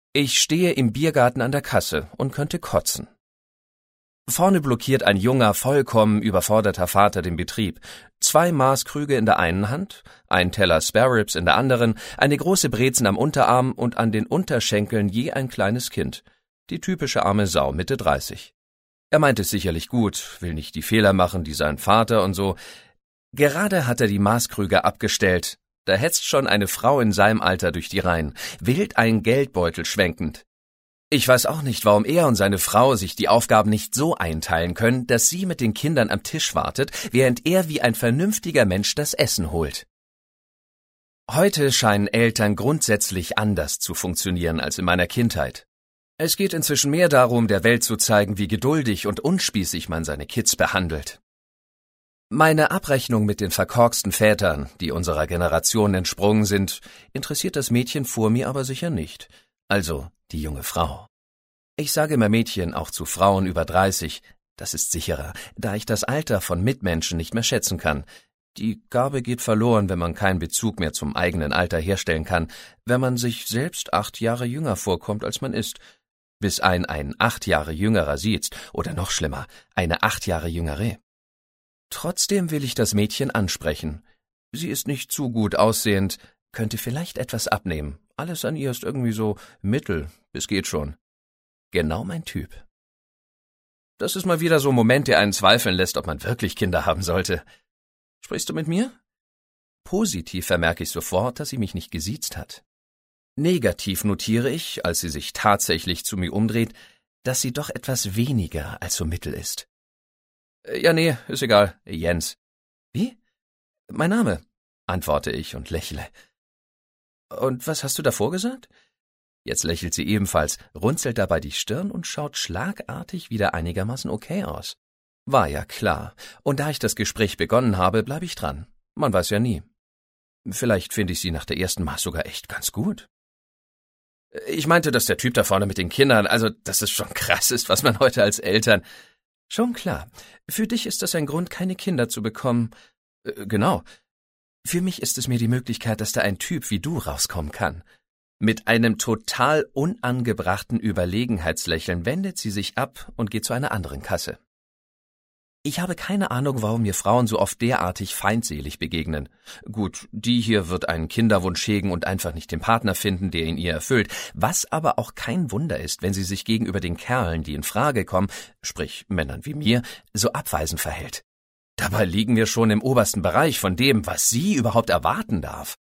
Ich stehe im Biergarten an der Kasse und könnte kotzen. Vorne blockiert ein junger, vollkommen überforderter Vater den Betrieb. 2 Maßkrüge in der einen Hand, ein Teller Spareribs in der anderen, eine große Brezen am Unterarm und an den Unterschenkeln je ein kleines Kind. Die typische arme Sau, Mitte 30. Er meint es sicherlich gut, will nicht die Fehler machen, die sein Vater und so. Gerade hat er die Maßkrüge abgestellt. Da hetzt schon eine Frau in seinem Alter durch die Reihen, wild einen Geldbeutel schwenkend. Ich weiß auch nicht, warum er und seine Frau sich die Aufgaben nicht so einteilen können, dass sie mit den Kindern am Tisch wartet, während er wie ein vernünftiger Mensch das Essen holt. Heute scheinen Eltern grundsätzlich anders zu funktionieren als in meiner Kindheit. Es geht inzwischen mehr darum, der Welt zu zeigen, wie geduldig und unspießig man seine Kids behandelt. Meine Abrechnung mit den verkorksten Vätern, die unserer Generation entsprungen sind, interessiert das Mädchen vor mir aber sicher nicht. Also die junge Frau. Ich sage immer Mädchen auch zu Frauen über 30, das ist sicherer, da ich das Alter von Mitmenschen nicht mehr schätzen kann. Die Gabe geht verloren, wenn man keinen Bezug mehr zum eigenen Alter herstellen kann, wenn man sich selbst 8 Jahre jünger vorkommt, als man ist. Bis ein 8 Jahre Jüngerer sieht, oder noch schlimmer, eine 8 Jahre Jüngere. Trotzdem will ich das Mädchen ansprechen. Sie ist nicht zu gut aussehend, könnte vielleicht etwas abnehmen. Alles an ihr ist irgendwie so mittel, es geht schon. Genau mein Typ. Das ist mal wieder so ein Moment, der einen zweifeln lässt, ob man wirklich Kinder haben sollte. Sprichst du mit mir? Positiv vermerke ich sofort, dass sie mich nicht gesiezt hat. Negativ notiere ich, als sie sich tatsächlich zu mir umdreht, dass sie doch etwas weniger als so mittel ist. Ja, nee, ist egal, Jens. Wie? Mein Name, antworte ich und lächle. Und was hast du davor gesagt? Jetzt lächelt sie ebenfalls, runzelt dabei die Stirn und schaut schlagartig wieder einigermaßen okay aus. War ja klar. Und da ich das Gespräch begonnen habe, bleibe ich dran. Man weiß ja nie. Vielleicht finde ich sie nach der ersten Mal sogar echt ganz gut. Ich meinte, dass der Typ da vorne mit den Kindern, also, dass es schon krass ist, was man heute als Eltern... Schon klar. Für dich ist das ein Grund, keine Kinder zu bekommen. Genau. Für mich ist es mir die Möglichkeit, dass da ein Typ wie du rauskommen kann. Mit einem total unangebrachten Überlegenheitslächeln wendet sie sich ab und geht zu einer anderen Kasse. Ich habe keine Ahnung, warum mir Frauen so oft derartig feindselig begegnen. Gut, die hier wird einen Kinderwunsch hegen und einfach nicht den Partner finden, der ihn ihr erfüllt, was aber auch kein Wunder ist, wenn sie sich gegenüber den Kerlen, die in Frage kommen, sprich Männern wie mir, so abweisend verhält. Dabei liegen wir schon im obersten Bereich von dem, was sie überhaupt erwarten darf.